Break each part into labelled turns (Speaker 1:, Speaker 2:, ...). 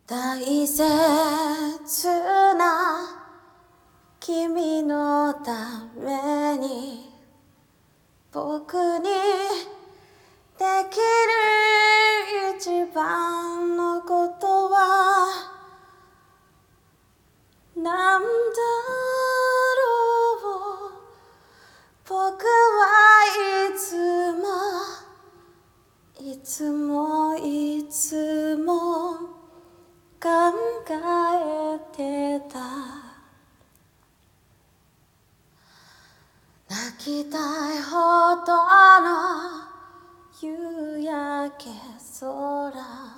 Speaker 1: 大切な君のために僕にできる一番のことはなんだろう。僕はいつも考えてた。泣きたいほどの夕焼け空、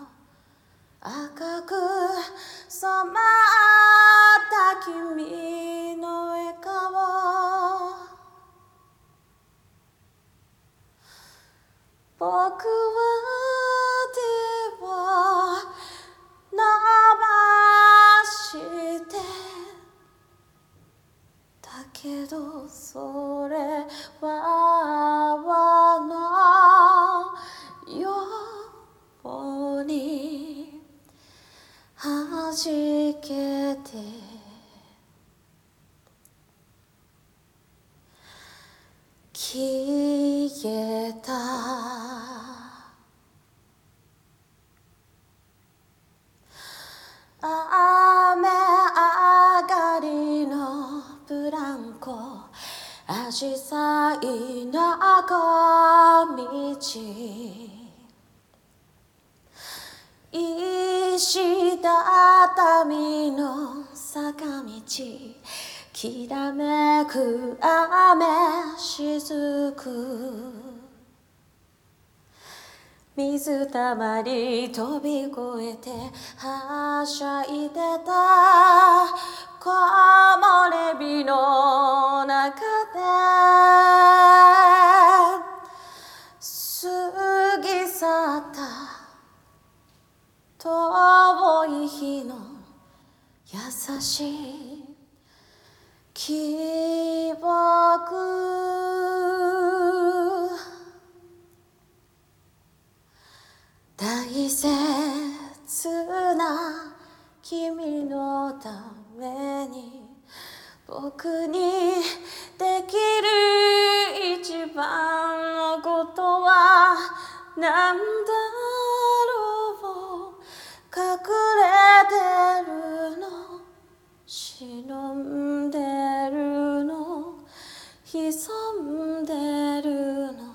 Speaker 1: 赤く染まった君の笑顔、僕は手を伸ばしてだけどそれは泡のように弾けて消えた。雨上がりのブランコ、アジサイの小道、石畳の坂道、きらめく雨しずく、水たまり飛び越えてはしゃいでた木漏れ日の中で過ぎ去った遠い日の優しい記憶、大切な君のために僕にできる一番のことはなんだろう。隠れてるの、忍んでるの、潜んでるの、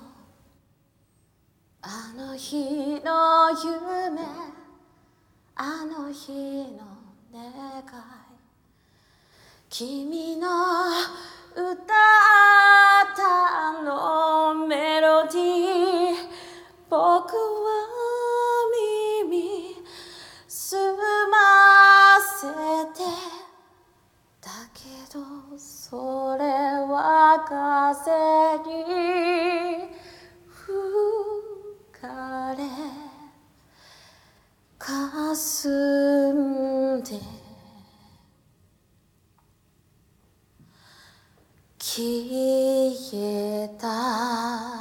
Speaker 1: あの日の夢、あの日の願い、君の歌ったあのメロディー、僕は耳澄ませてだけどそれは風に吹かれ霞んで消えた。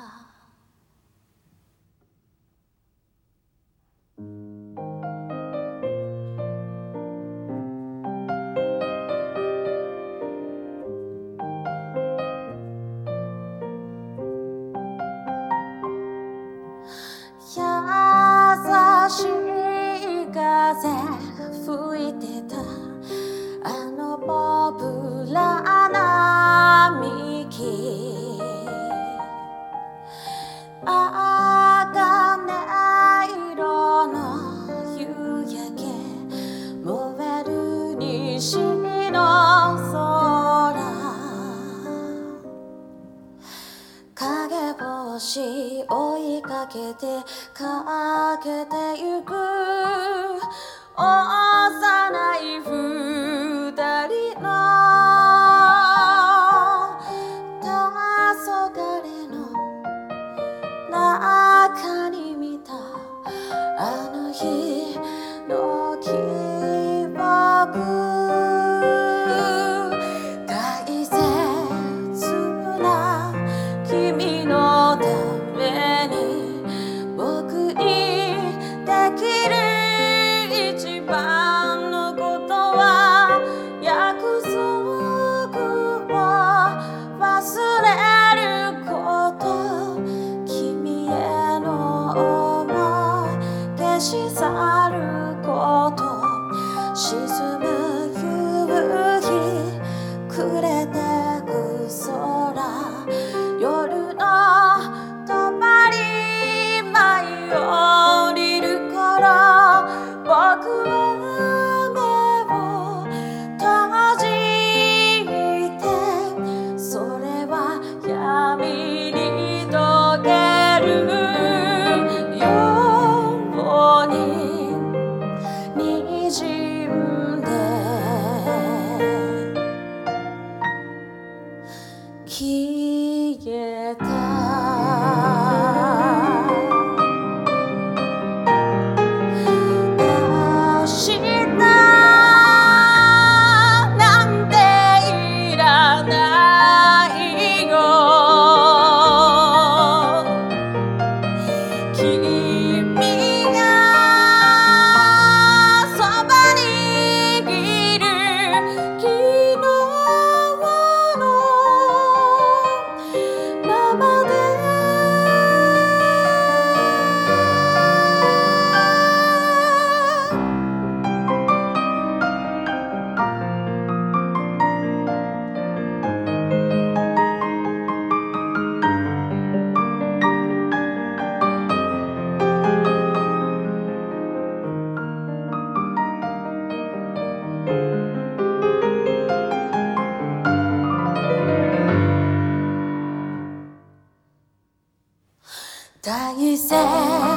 Speaker 1: 優しい風吹いてたあのポプラな幹、茜色の夕焼け燃える西の空、影星追いかけてかけてゆく幼い二人の黄昏の中に見たあの日の記憶、大切な君のために僕にできる一番消えた明日なんていらないよ君がそばにいる昨日のままで大切